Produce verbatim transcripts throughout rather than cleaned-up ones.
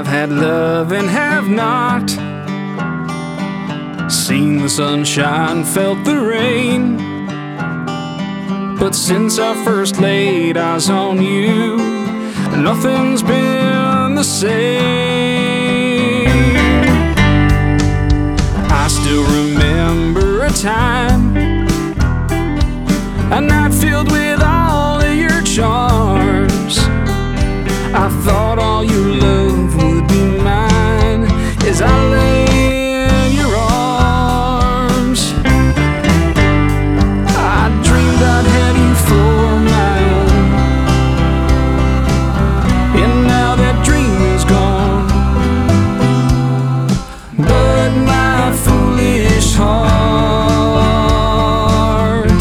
I've had love and have not, seen the sunshine, felt the rain, but since I first laid eyes on you, nothing's been the same. I still remember a time, a night filled with all of your charms. I thought all your love would be mine as I lay in your arms. I dreamed I'd have you for my own, and now that dream is gone. But my foolish heart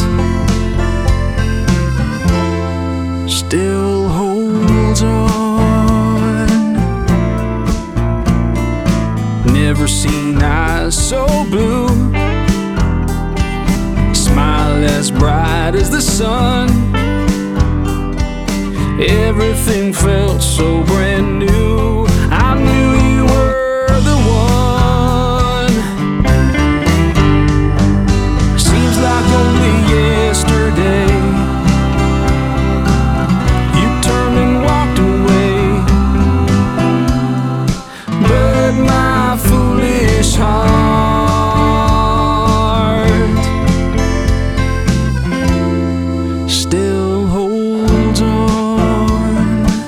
still holds on. Never seen eyes so blue, smile as bright as the sun. Everything felt so brand new. I knew you were the one. Seems like only yesterday you turned and walked away. But my foolish heart still holds on.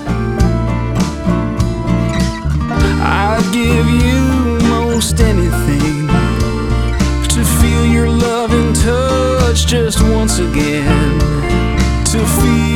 I'd give you most anything to feel your love and touch just once again, to feel